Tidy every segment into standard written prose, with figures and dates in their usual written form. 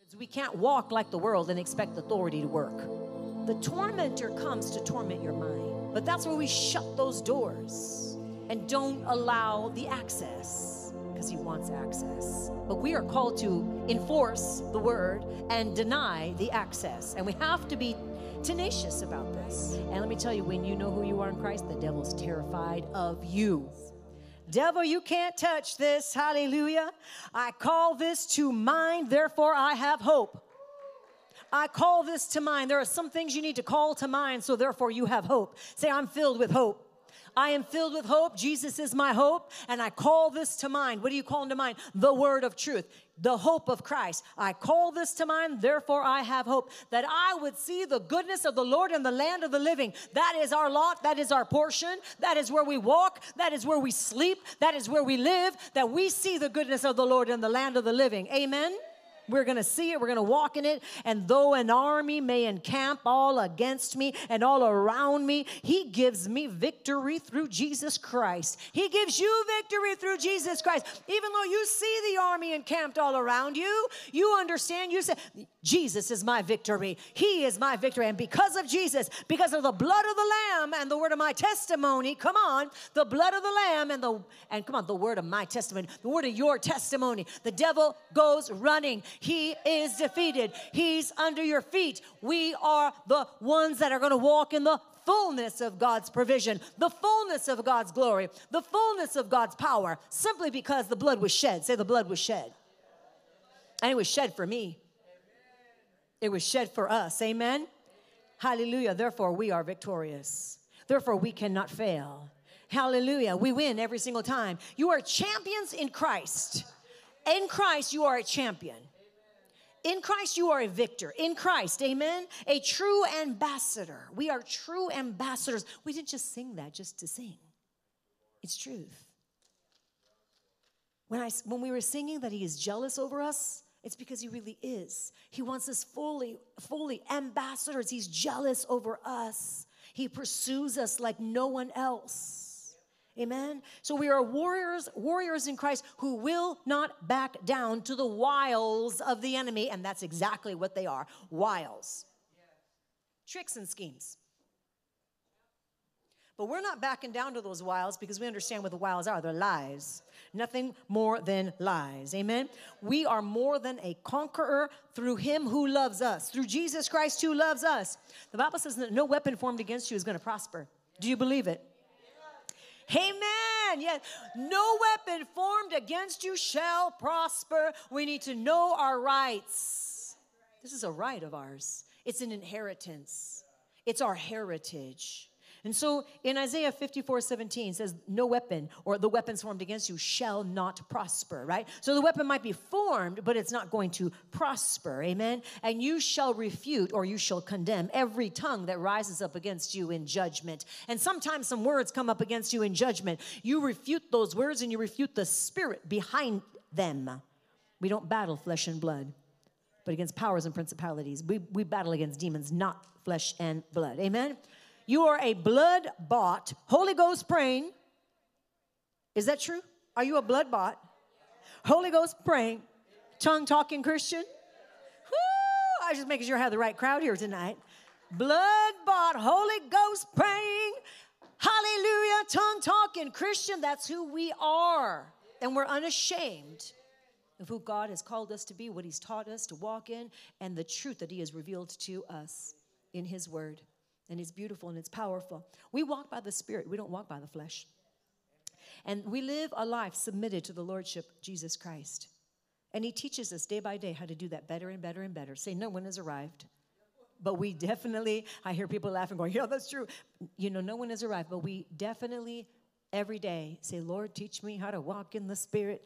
We can't walk like the world and expect authority to work. The tormentor comes to torment your mind. But that's where we shut those doors and don't allow the access, because he wants access. But we are called to enforce the word and deny the access. And we have to be tenacious about this. And let me tell you, when you know who you are in Christ, the devil's terrified of you. Devil, you can't touch this. Hallelujah. I call this to mind, therefore I have hope. I call this to mind. There are some things you need to call to mind, so therefore you have hope. Say, I'm filled with hope. I am filled with hope. Jesus is my hope, and I call this to mind. What are you calling to mind? The word of truth, the hope of Christ. I call this to mind, therefore I have hope, that I would see the goodness of the Lord in the land of the living. That is our lot. That is our portion. That is where we walk. That is where we sleep. That is where we live, that we see the goodness of the Lord in the land of the living. Amen. We're going to see it. We're going to walk in it. And though an army may encamp all against me and all around me, he gives me victory through Jesus Christ. He gives you victory through Jesus Christ. Even though you see the army encamped all around you, you understand, you say, Jesus is my victory. He is my victory. And because of Jesus, because of the blood of the Lamb and the word of my testimony, come on, the blood of the Lamb and come on, the word of my testimony, the word of your testimony, the devil goes running. He is defeated. He's under your feet. We are the ones that are going to walk in the fullness of God's provision, the fullness of God's glory, the fullness of God's power, simply because the blood was shed. Say, the blood was shed. And it was shed for me. It was shed for us. Amen. Hallelujah. Therefore, we are victorious. Therefore, we cannot fail. Hallelujah. We win every single time. You are champions in Christ. In Christ, you are a champion. In Christ, you are a victor. In Christ, amen? A true ambassador. We are true ambassadors. We didn't just sing that just to sing. It's truth. When we were singing that he is jealous over us, it's because he really is. He wants us fully ambassadors. He's jealous over us. He pursues us like no one else. Amen. So we are warriors in Christ who will not back down to the wiles of the enemy. And that's exactly what they are. Wiles. Tricks and schemes. But we're not backing down to those wiles because we understand what the wiles are. They're lies. Nothing more than lies. Amen. We are more than a conqueror through him who loves us. Through Jesus Christ who loves us. The Bible says that no weapon formed against you is going to prosper. Do you believe it? Amen. Yes. No weapon formed against you shall prosper. We need to know our rights. This is a right of ours. It's an inheritance. It's our heritage. And so in Isaiah 54:17 says, no weapon or the weapons formed against you shall not prosper, right? So the weapon might be formed, but it's not going to prosper, amen? And you shall refute or you shall condemn every tongue that rises up against you in judgment. And sometimes some words come up against you in judgment. You refute those words and you refute the spirit behind them. We don't battle flesh and blood, but against powers and principalities. We battle against demons, not flesh and blood, amen? You are a blood-bought, Holy Ghost praying. Is that true? Are you a blood-bought, Holy Ghost praying, tongue-talking Christian? Woo! I was just making sure I have the right crowd here tonight. Blood-bought, Holy Ghost praying, hallelujah, tongue-talking Christian. That's who we are. And we're unashamed of who God has called us to be, what he's taught us to walk in, and the truth that he has revealed to us in his word. And it's beautiful and it's powerful. We walk by the Spirit. We don't walk by the flesh. And we live a life submitted to the Lordship of Jesus Christ. And he teaches us day by day how to do that better and better and better. Say, no one has arrived. But we definitely, I hear people laughing going, yeah, that's true. You know, no one has arrived. But we definitely every day say, Lord, teach me how to walk in the Spirit,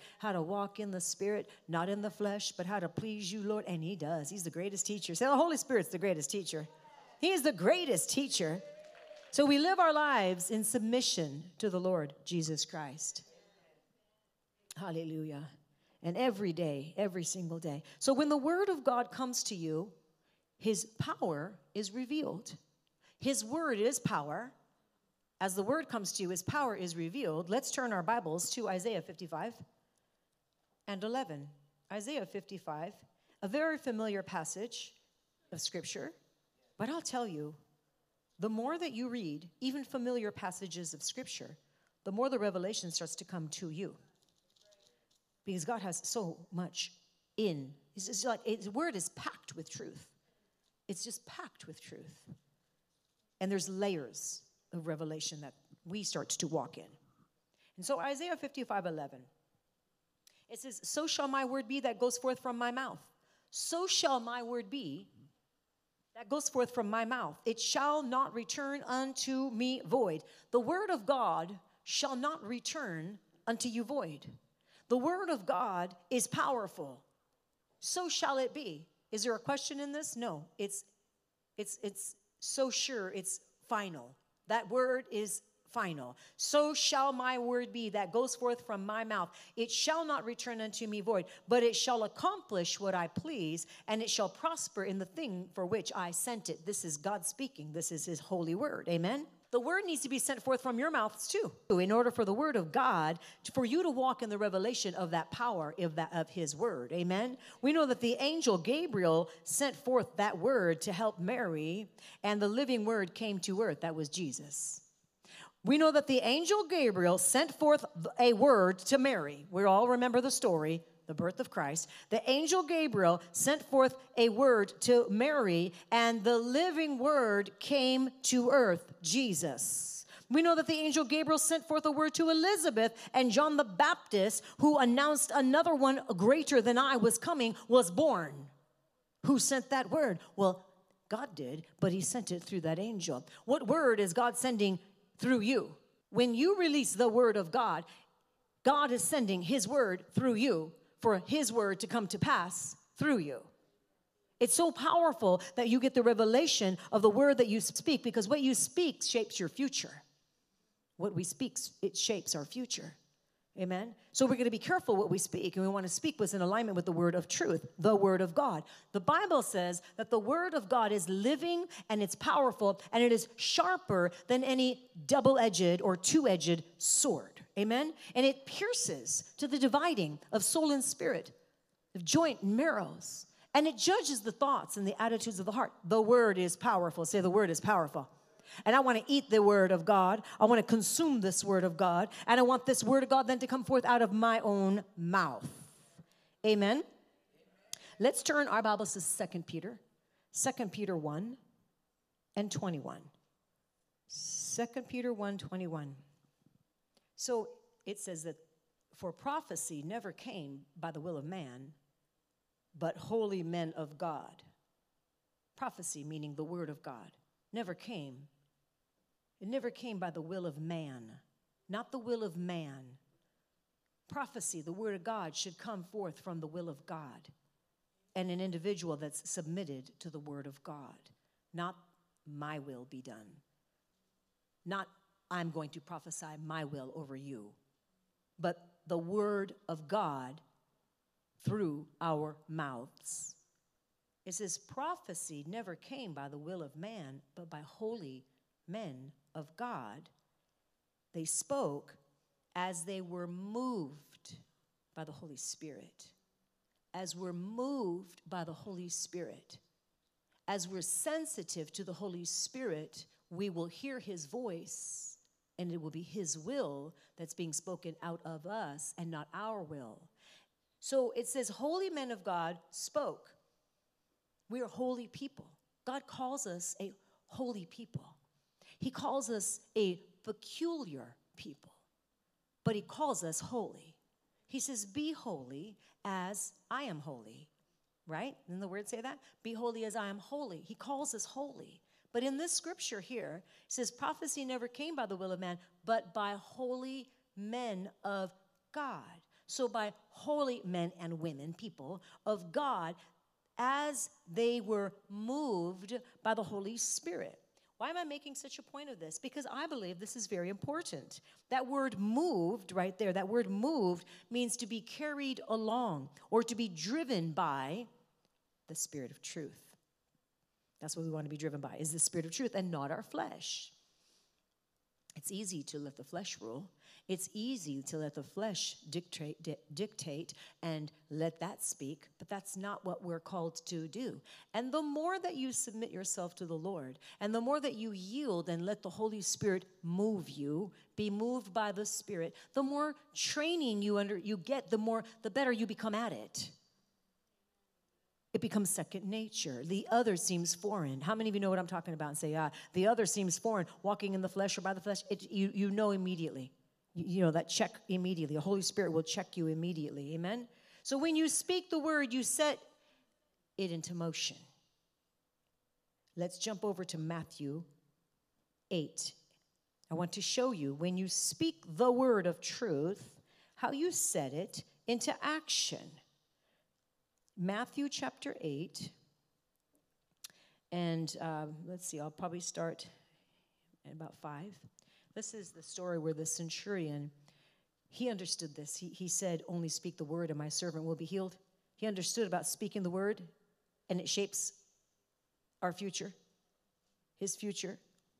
not in the flesh, but how to please you, Lord. And he does. He's the greatest teacher. Say, the Holy Spirit's the greatest teacher. He is the greatest teacher. So we live our lives in submission to the Lord Jesus Christ. Hallelujah. And every day, every single day. So when the word of God comes to you, his power is revealed. His word is power. As the word comes to you, his power is revealed. Let's turn our Bibles to Isaiah 55 and 11. Isaiah 55, A very familiar passage of Scripture. But I'll tell you, the more that you read, even familiar passages of Scripture, the more the revelation starts to come to you. Because God has so much in. It's just like His word is packed with truth. It's just packed with truth. And there's layers of revelation that we start to walk in. And so Isaiah 55:11, it says, so shall my word be that goes forth from my mouth. So shall my word be that goes forth from my mouth. It shall not return unto me void. The word of God shall not return unto you void. The word of God is powerful. So shall it be. Is there a question in this? No. It's so sure, it's final. That word is final. So shall my word be that goes forth from my mouth. It shall not return unto me void, but it shall accomplish what I please, and it shall prosper in the thing for which I sent it. This is God speaking. This is His holy word. Amen? The word needs to be sent forth from your mouths too, in order for the word of God, for you to walk in the revelation of that power of His word. Amen? We know that the angel Gabriel sent forth that word to help Mary, and the living word came to earth. That was Jesus. We know that the angel Gabriel sent forth a word to Mary. We all remember the story, the birth of Christ. The angel Gabriel sent forth a word to Mary, and the living word came to earth, Jesus. We know that the angel Gabriel sent forth a word to Elizabeth, and John the Baptist, who announced another one greater than I was coming, was born. Who sent that word? Well, God did, but He sent it through that angel. What word is God sending through you? When you release the word of God, God is sending His word through you for His word to come to pass through you. It's so powerful that you get the revelation of the word that you speak, because what you speak shapes your future. What we speak, it shapes our future. Amen? So we're going to be careful what we speak, and we want to speak what's in alignment with the word of truth, the word of God. The Bible says that the word of God is living, and it's powerful, and it is sharper than any double-edged or two-edged sword. Amen? And it pierces to the dividing of soul and spirit, of joint and marrows, and it judges the thoughts and the attitudes of the heart. The word is powerful. Say, the word is powerful. And I want to eat the word of God. I want to consume this word of God. And I want this word of God then to come forth out of my own mouth. Amen? Let's turn our Bibles to 2 Peter. 2 Peter 1 and 21. 2 Peter 1, 21. So it says that for prophecy never came by the will of man, but holy men of God. Prophecy, meaning the word of God, never came. It never came by the will of man, not the will of man. Prophecy, the word of God, should come forth from the will of God and an individual that's submitted to the word of God. Not my will be done. Not I'm going to prophesy my will over you, but the word of God through our mouths. It says prophecy never came by the will of man, but by holy men of God. They spoke as they were moved by the Holy Spirit. As we're moved by the Holy Spirit, as we're sensitive to the Holy Spirit, we will hear His voice, and it will be His will that's being spoken out of us and not our will. So it says holy men of God spoke. We are holy people. God calls us a holy people. He calls us a peculiar people, but He calls us holy. He says, be holy as I am holy, right? Didn't the word say that? Be holy as I am holy. He calls us holy. But in this scripture here, it says prophecy never came by the will of man, but by holy men of God. So by holy men and women, people of God, as they were moved by the Holy Spirit. Why am I making such a point of this? Because I believe this is very important. That word moved right there, that word moved means to be carried along or to be driven by the Spirit of truth. That's what we want to be driven by, is the Spirit of truth and not our flesh. It's easy to let the flesh rule. It's easy to let the flesh dictate and let that speak, but that's not what we're called to do. And the more that you submit yourself to the Lord, and the more that you yield and let the Holy Spirit move you, be moved by the Spirit, the more training you get, the better you become at it. It becomes second nature. The other seems foreign. How many of you know what I'm talking about and say, the other seems foreign, walking in the flesh or by the flesh? You know immediately. You know that check immediately. The Holy Spirit will check you immediately. Amen? So when you speak the word, you set it into motion. Let's jump over to Matthew 8. I want to show you when you speak the word of truth, how you set it into action. Matthew chapter 8, and let's see, I'll probably start at about 5. This is the story where the centurion, he understood this. He said, only speak the word and my servant will be healed. He understood about speaking the word, and it shapes our future, his future.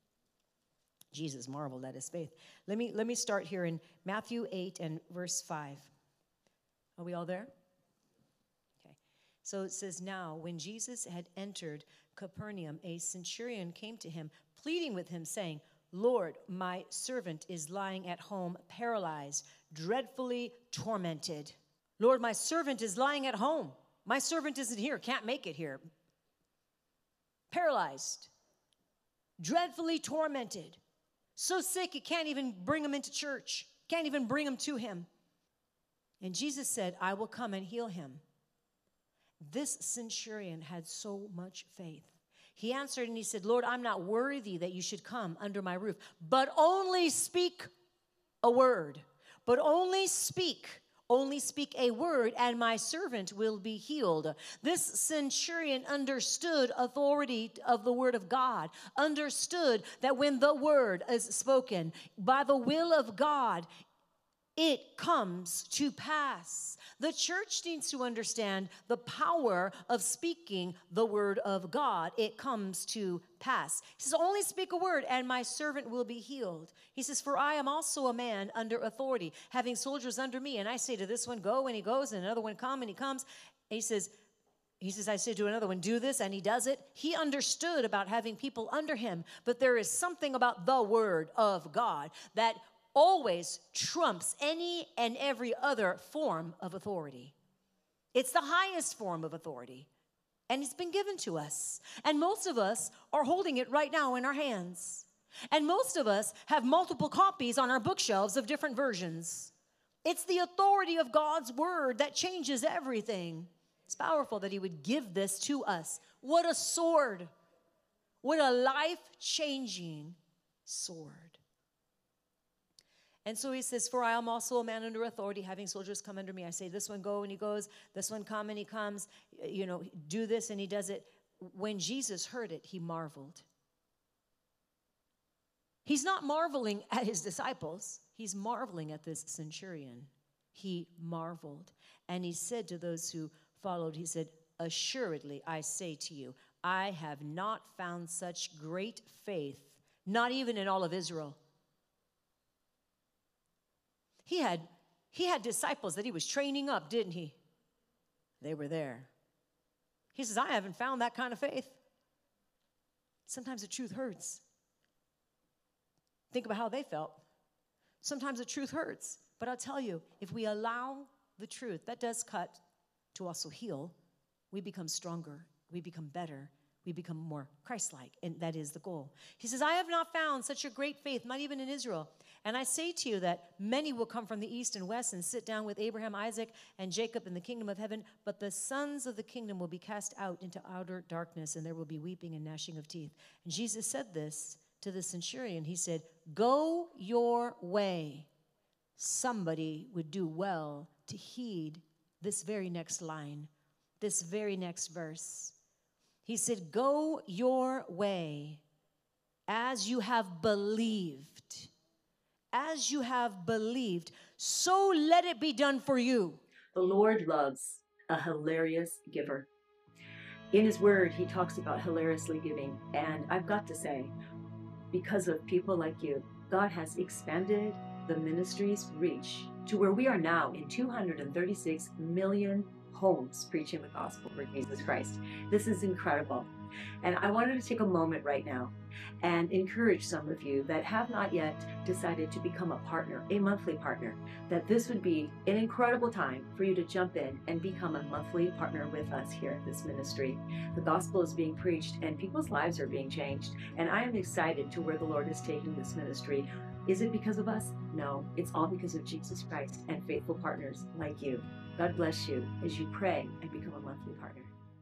Jesus marveled at his faith. Let me start here in Matthew 8 and verse 5. Are we all there? So it says, now, when Jesus had entered Capernaum, a centurion came to him, pleading with him, saying, Lord, my servant is lying at home, paralyzed, dreadfully tormented. Lord, my servant is lying at home. My servant isn't here, can't make it here. Paralyzed, dreadfully tormented, so sick you can't even bring him into church, can't even bring him to him. And Jesus said, I will come and heal him. This centurion had so much faith. He answered and he said, Lord, I'm not worthy that you should come under my roof, but only speak a word. But only speak a word, and my servant will be healed. This centurion understood authority of the word of God, understood that when the word is spoken by the will of God, it comes to pass. The church needs to understand the power of speaking the word of God. It comes to pass. He says, only speak a word and my servant will be healed. He says, for I am also a man under authority, having soldiers under me. And I say to this one, go, and he goes, and another one, come, and he comes. And he says, I said to another one, do this, and he does it. He understood about having people under him, but there is something about the word of God that always trumps any and every other form of authority. It's the highest form of authority, and it's been given to us. And most of us are holding it right now in our hands. And most of us have multiple copies on our bookshelves of different versions. It's the authority of God's word that changes everything. It's powerful that he would give this to us. What a sword. What a life-changing sword. And so he says, for I am also a man under authority, having soldiers come under me. I say, this one go, and he goes. This one come, and he comes. Do this, and he does it. When Jesus heard it, he marveled. He's not marveling at his disciples. He's marveling at this centurion. He marveled. And he said to those who followed, he said, assuredly, I say to you, I have not found such great faith, not even in all of Israel. He had disciples that he was training up, didn't he? They were there. He says, I haven't found that kind of faith. Sometimes the truth hurts. Think about how they felt. Sometimes the truth hurts. But I'll tell you, if we allow the truth, that does cut to also heal, we become stronger, we become better, we become more Christ-like, and that is the goal. He says, I have not found such a great faith, not even in Israel. And I say to you that many will come from the east and west and sit down with Abraham, Isaac, and Jacob in the kingdom of heaven, but the sons of the kingdom will be cast out into outer darkness, and there will be weeping and gnashing of teeth. And Jesus said this to the centurion. He said, go your way. Somebody would do well to heed this very next line, this very next verse. He said, go your way as you have believed. As you have believed, so let it be done for you. The Lord loves a hilarious giver. In his word, he talks about hilariously giving. And I've got to say, because of people like you, God has expanded the ministry's reach to where we are now in 236 million homes preaching the gospel for Jesus Christ. This is incredible. And I wanted to take a moment right now and encourage some of you that have not yet decided to become a partner, a monthly partner, that this would be an incredible time for you to jump in and become a monthly partner with us here at this ministry. The gospel is being preached and people's lives are being changed. And I am excited to where the Lord is taking this ministry. Is it because of us? No, it's all because of Jesus Christ and faithful partners like you. God bless you as you pray and become a monthly partner.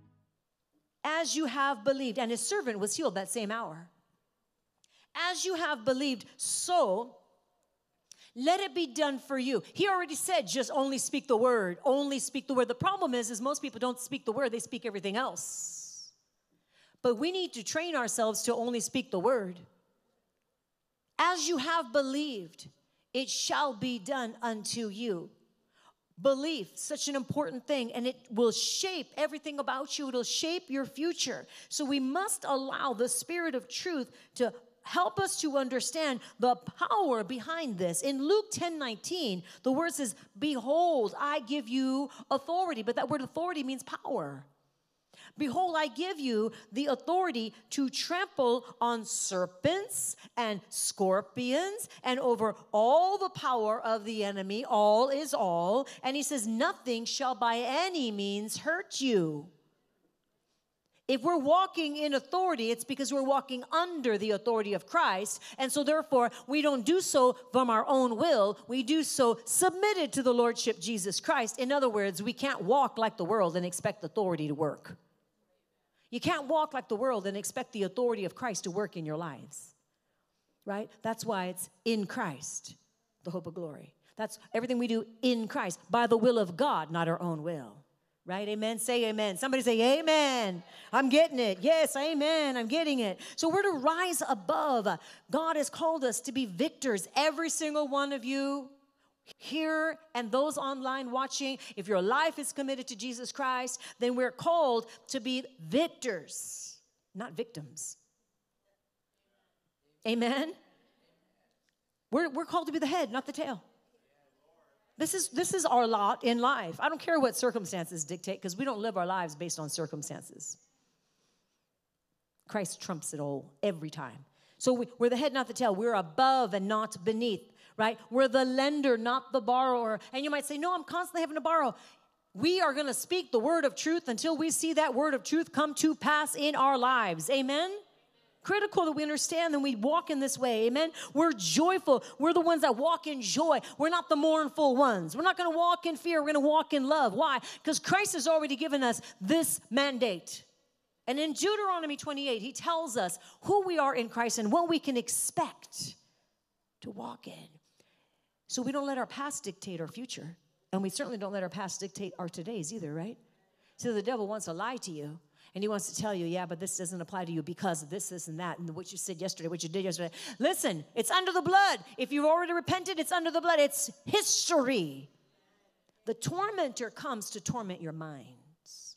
As you have believed, and his servant was healed that same hour. As you have believed, so let it be done for you. He already said, just only speak the word, only speak the word. The problem is most people don't speak the word, they speak everything else. But we need to train ourselves to only speak the word. As you have believed, it shall be done unto you. Belief, such an important thing, and it will shape everything about you. It'll shape your future. So we must allow the Spirit of truth to help us to understand the power behind this. In Luke 10:19, the word says, behold, I give you authority. But that word authority means power. Behold, I give you the authority to trample on serpents and scorpions and over all the power of the enemy. All is all. And he says, nothing shall by any means hurt you. If we're walking in authority, it's because we're walking under the authority of Christ. And so therefore, we don't do so from our own will. We do so submitted to the Lordship Jesus Christ. In other words, we can't walk like the world and expect authority to work. You can't walk like the world and expect the authority of Christ to work in your lives, right? That's why it's in Christ, the hope of glory. That's everything we do in Christ, by the will of God, not our own will, right? Amen? Say amen. Somebody say amen. I'm getting it. Yes, amen. I'm getting it. So we're to rise above. God has called us to be victors, every single one of you here and those online watching. If your life is committed to Jesus Christ, then we're called to be victors, not victims. Amen? We're called to be the head, not the tail. This is our lot in life. I don't care what circumstances dictate, because we don't live our lives based on circumstances. Christ trumps it all every time. So we're the head, not the tail. We're above and not beneath. Right? We're the lender, not the borrower. And you might say, no, I'm constantly having to borrow. We are going to speak the word of truth until we see that word of truth come to pass in our lives. Amen? Critical that we understand and we walk in this way. Amen? We're joyful. We're the ones that walk in joy. We're not the mournful ones. We're not going to walk in fear. We're going to walk in love. Why? Because Christ has already given us this mandate. And in Deuteronomy 28, he tells us who we are in Christ and what we can expect to walk in. So we don't let our past dictate our future. And we certainly don't let our past dictate our todays either, right? So the devil wants to lie to you. And he wants to tell you, yeah, but this doesn't apply to you because of this, and that, and what you said yesterday, what you did yesterday. Listen, it's under the blood. If you've already repented, it's under the blood. It's history. The tormentor comes to torment your minds.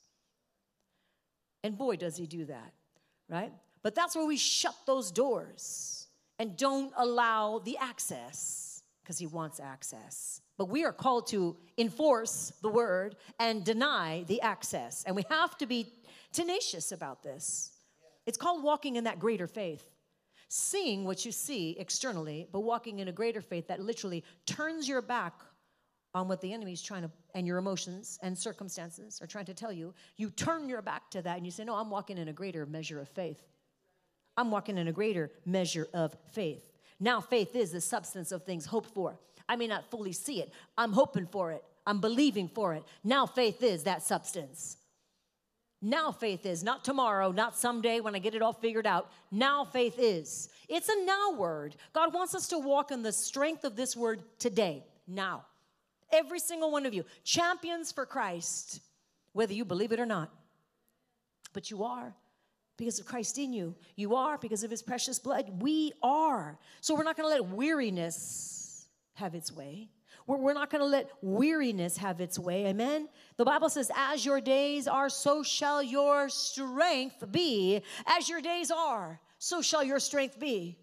And boy, does he do that, right? But that's where we shut those doors and don't allow the access. Because he wants access. But we are called to enforce the word and deny the access. And we have to be tenacious about this. It's called walking in that greater faith. Seeing what you see externally, but walking in a greater faith that literally turns your back on what the enemy's trying to, and your emotions and circumstances are trying to tell you. You turn your back to that and you say, no, I'm walking in a greater measure of faith. I'm walking in a greater measure of faith. Now faith is the substance of things hoped for. I may not fully see it. I'm hoping for it. I'm believing for it. Now faith is that substance. Now faith is, not tomorrow, not someday when I get it all figured out. Now faith is. It's a now word. God wants us to walk in the strength of this word today, now. Every single one of you, champions for Christ, whether you believe it or not. But you are. Because of Christ in you. You are because of his precious blood. We are. So we're not going to let weariness have its way. We're not going to let weariness have its way. Amen? The Bible says, as your days are, so shall your strength be. As your days are, so shall your strength be.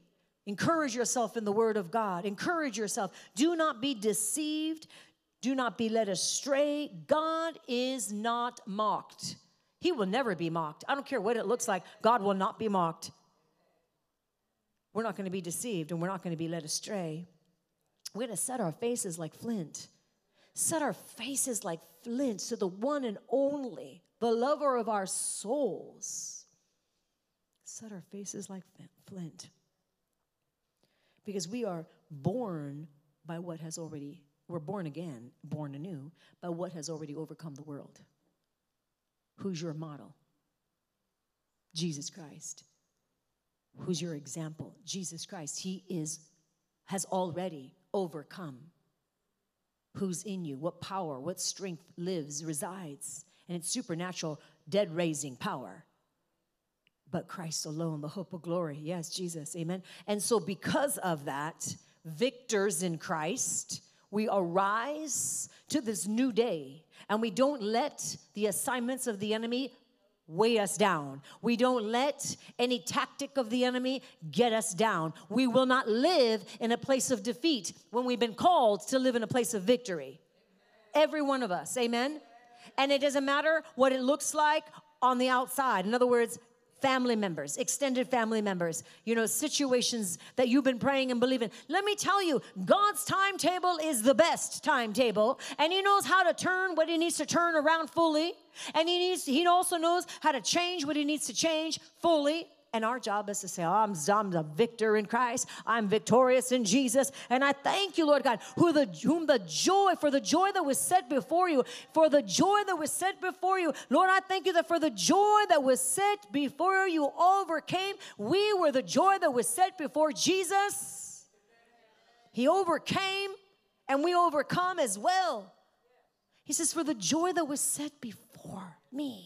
Encourage yourself in the word of God. Encourage yourself. Do not be deceived. Do not be led astray. God is not mocked. He will never be mocked. I don't care what it looks like. God will not be mocked. We're not going to be deceived, and we're not going to be led astray. We're going to set our faces like flint. Set our faces like flint to the one and only, the lover of our souls. Set our faces like flint. Because we are born by what has already, we're born again, born anew, by what has already overcome the world. Who's your model? Jesus Christ. Who's your example? Jesus Christ. He has already overcome. Who's in you? What power, what strength lives, resides? And it's supernatural, dead-raising power. But Christ alone, the hope of glory. Yes, Jesus, amen. And so because of that, victors in Christ, we arise to this new day. And we don't let the assignments of the enemy weigh us down. We don't let any tactic of the enemy get us down. We will not live in a place of defeat when we've been called to live in a place of victory. Every one of us, amen? And it doesn't matter what it looks like on the outside. In other words, family members, extended family members, situations that you've been praying and believing. Let me tell you, God's timetable is the best timetable, and He knows how to turn what He needs to turn around fully, and He also knows how to change what He needs to change fully. And our job is to say, I'm a victor in Christ. I'm victorious in Jesus. And I thank you, Lord God, for the joy that was set before you, Lord, I thank you that for the joy that was set before you overcame. We were the joy that was set before Jesus. He overcame, and we overcome as well. He says, for the joy that was set before me.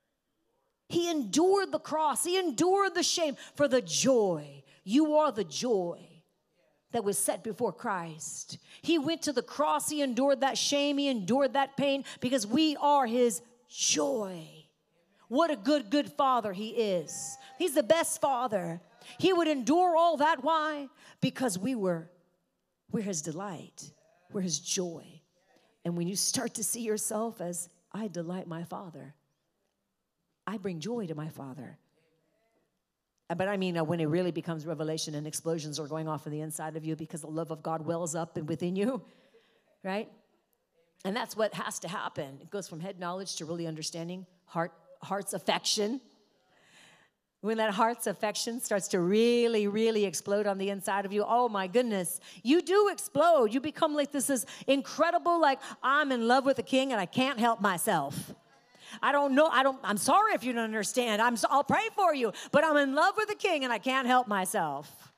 He endured the cross. He endured the shame for the joy. You are the joy that was set before Christ. He went to the cross. He endured that shame. He endured that pain because we are His joy. What a good Father He is. He's the best Father. He would endure all that. Why? Because we're His delight. We're His joy. And when you start to see yourself as, I delight my Father, I bring joy to my Father. But I mean, when it really becomes revelation and explosions are going off in the inside of you because the love of God wells up and within you, right? And that's what has to happen. It goes from head knowledge to really understanding, heart's affection. When that heart's affection starts to really, really explode on the inside of you, oh my goodness, you do explode. You become like this is incredible, like I'm in love with the King and I can't help myself. I'm sorry if you don't understand. I'll pray for you, but I'm in love with the King and I can't help myself.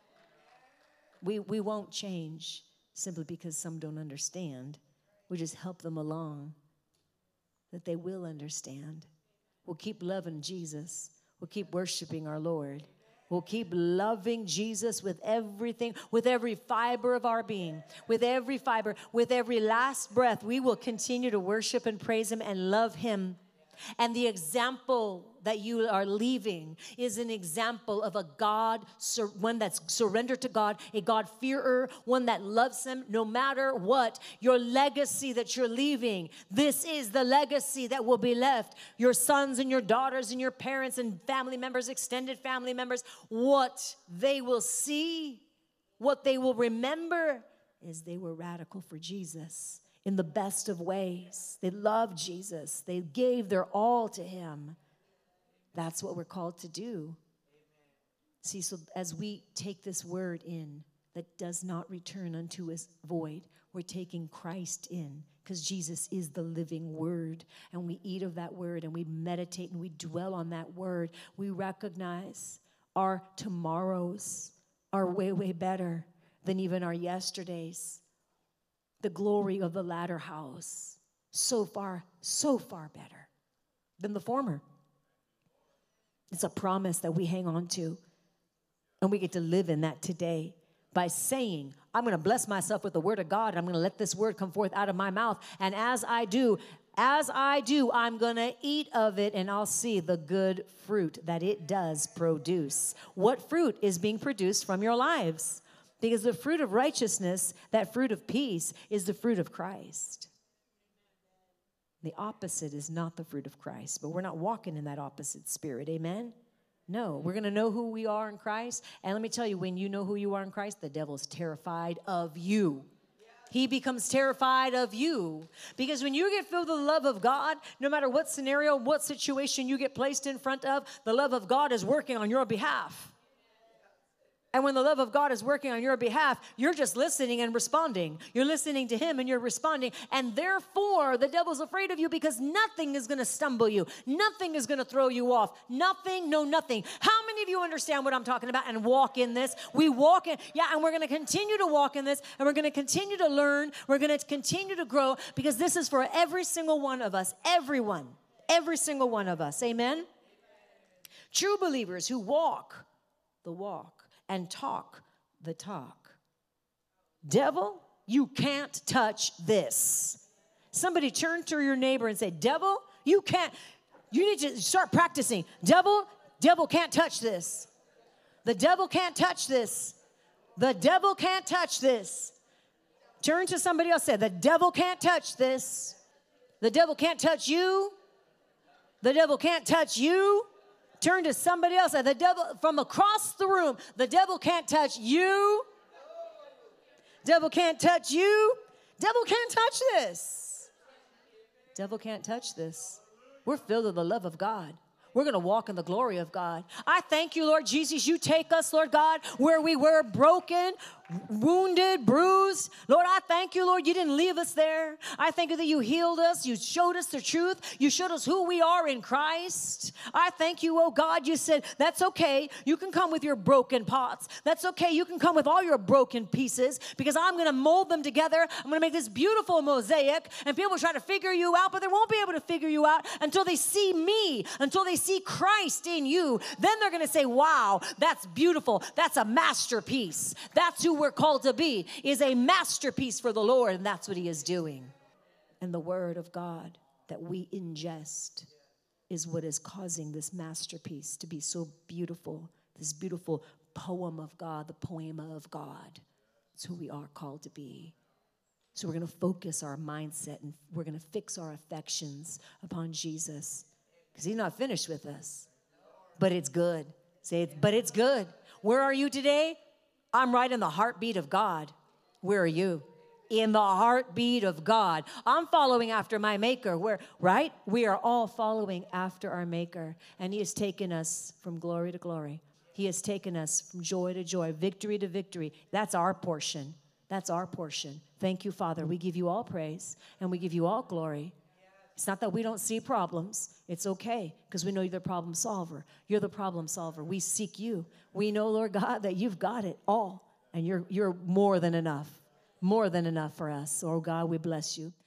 We won't change simply because some don't understand. We just help them along that they will understand. We'll keep loving Jesus. We'll keep worshiping our Lord. We'll keep loving Jesus with everything, with every fiber of our being, with every fiber, with every last breath. We will continue to worship and praise Him and love Him. And the example that you are leaving is an example of a one that's surrendered to God, a God-fearer, one that loves Him no matter what. Your legacy that you're leaving, this is the legacy that will be left. Your sons and your daughters and your parents and family members, extended family members, what they will see, what they will remember is they were radical for Jesus. In the best of ways. They loved Jesus. They gave their all to Him. That's what we're called to do. See, so as we take this word in that does not return unto us void, we're taking Christ in because Jesus is the living word. And we eat of that word and we meditate and we dwell on that word. We recognize our tomorrows are way, way better than even our yesterdays. The glory of the latter house, so far better than the former. It's a promise that we hang on to, and we get to live in that today by saying, I'm going to bless myself with the word of God, and I'm going to let this word come forth out of my mouth, and as I do, As I do, I'm going to eat of it, and I'll see the good fruit that it does produce. What fruit is being produced from your lives? Because the fruit of righteousness, that fruit of peace, is the fruit of Christ. The opposite is not the fruit of Christ, but we're not walking in that opposite spirit. Amen? No, we're going to know who we are in Christ. And let me tell you, when you know who you are in Christ, the devil is terrified of you. He becomes terrified of you. Because when you get filled with the love of God, no matter what scenario, what situation you get placed in front of, the love of God is working on your behalf. And when the love of God is working on your behalf, you're just listening and responding. You're listening to him and you're responding. And therefore, the devil's afraid of you because nothing is going to stumble you. Nothing is going to throw you off. Nothing, no nothing. How many of you understand what I'm talking about and walk in this? We walk in, and we're going to continue to walk in this, and we're going to continue to learn. We're going to continue to grow because this is for every single one of us. Everyone. Every single one of us. Amen? True believers who walk the walk and talk the talk. Devil, you can't touch this. Somebody turn to your neighbor and say, devil, you need to start practicing. Devil can't touch this. The devil can't touch this. The devil can't touch this. Turn to somebody else and say, the devil can't touch this. The devil can't touch you. The devil can't touch you. Turn to somebody else. The devil from across the room. The devil can't touch you. Devil can't touch you. Devil can't touch this. Devil can't touch this. We're filled with the love of God. We're going to walk in the glory of God. I thank you, Lord Jesus. You take us, Lord God, where we were broken, wounded, bruised. Lord, I thank you, Lord, you didn't leave us there. I thank you that you healed us. You showed us the truth. You showed us who we are in Christ. I thank you, oh God, you said, that's okay. You can come with your broken pots. That's okay. You can come with all your broken pieces because I'm going to mold them together. I'm going to make this beautiful mosaic, and people try to figure you out, but they won't be able to figure you out until they see me, until they see Christ in you. Then they're going to say, wow, that's beautiful. That's a masterpiece. That's who we're called to be, is a masterpiece for the Lord, and that's what he is doing. And the word of God that we ingest is what is causing this masterpiece to be so beautiful, this beautiful poem of God, the poema of God. It's who we are called to be. So we're going to focus our mindset and we're going to fix our affections upon Jesus because he's not finished with us. But it's good. Say it, but it's good. Where are you today? I'm right in the heartbeat of God. Where are you? In the heartbeat of God. I'm following after my maker. Right? We are all following after our maker. And he has taken us from glory to glory. He has taken us from joy to joy, victory to victory. That's our portion. That's our portion. Thank you, Father. We give you all praise and we give you all glory. It's not that we don't see problems. It's okay because we know you're the problem solver. You're the problem solver. We seek you. We know, Lord God, that you've got it all and you're more than enough for us. Oh, God, we bless you.